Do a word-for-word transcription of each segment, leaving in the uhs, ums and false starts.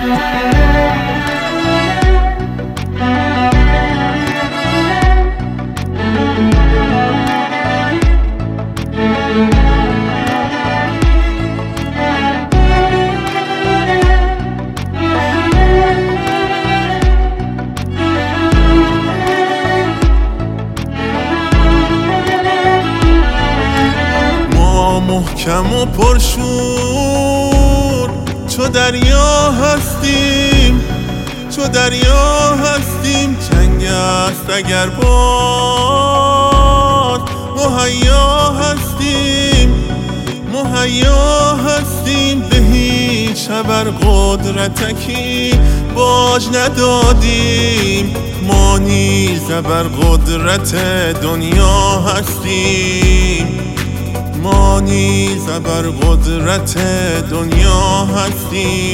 محکم و پرشور چو دریا هستیم، چو دریا هستیم. جنگ است اگر باد مهیا هستیم، مهیا هستیم. به هیچ ابر قدرتکی باج ندادیم، ما نیز ابر قدرت دنیا هستیم، ما نیز ابر قدرت دنیا هستیم.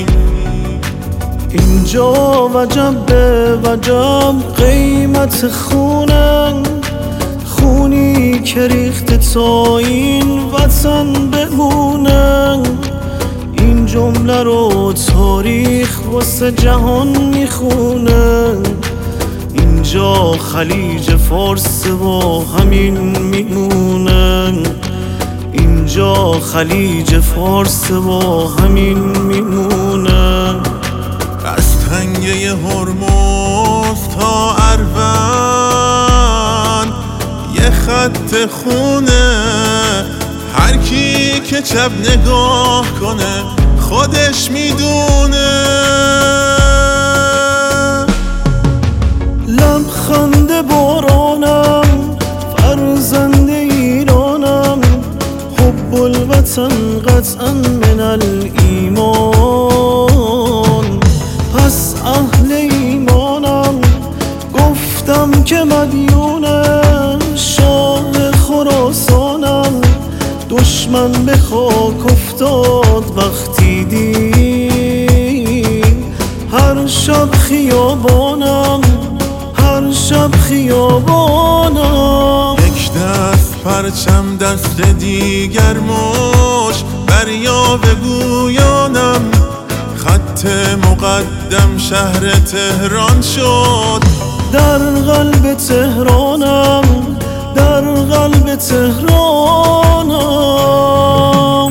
اینجا وجب به وجب قیمت خونه، خونی که ریخته تا این وطن بمونه. این جمله رو تاریخ واسه جهان میخونه. اینجا خلیج فارس با همین میمونه، اینجا خلیج فارس با همین میمونه. از تنگه هرمز تا اروند یه خط خونه. هر کی که چپ نگاه کنه خودش میدونه. لبخند بارانم فرزند ایرانم، حب الوطن قطعا من الایمان. پس اهل ایمانم، گفتم که مدیون شاه خراسانم. دشمن به خاک افتاد وقتی دید هر شب خیابانم، هر شب خیابانم. یک دست پرچم دست دیگر مش بریا بگویانم. خط مقدم شهر تهران شد، در قلب تهرانم، در قلب تهرانم.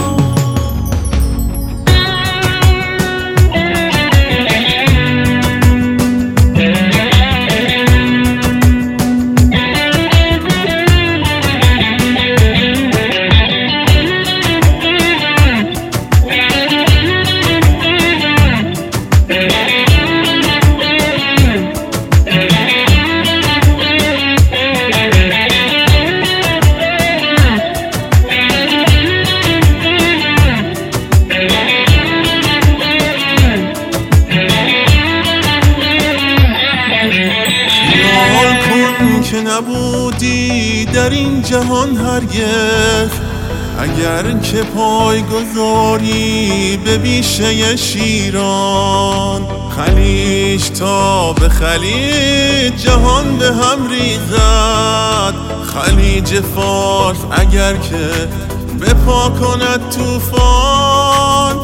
که نبودی در این جهان هرگز، اگر که پای گذاری به بیشه شیران. خلیج تا به خلیج جهان به هم ریزد، خلیج فارس اگر که به پا کند طوفان.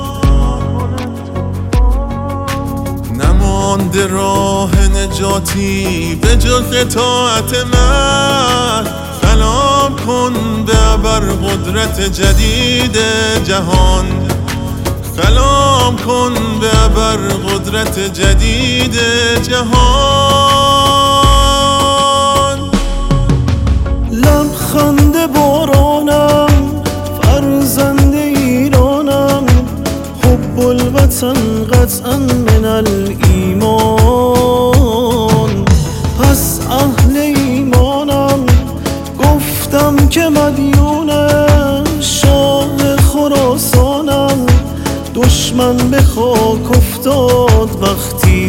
نمانده راه نجاتی به جز اطاعت من. سلام کن به ابر قدرت جدید جهان، سلام کن به ابر قدرت جدید جهان. لبخند بارانم فرزند ایرانم، حب الوطن قطعا من الایمان. پس اهل ایمانم، گفتم که مدیون شاه خراسانم. دشمن به خاک افتاد وقتی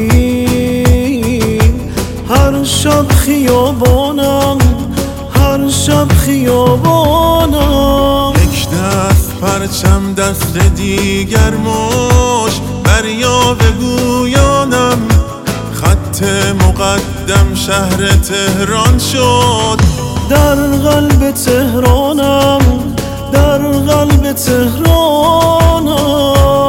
دید هر شب خیابانم، هر شب خیابانم. یک دست پرچم دست دیگر مش بریا بگویانم. خط مقدم شهر تهران شد، در قلب تهرانم، در قلب تهرانم.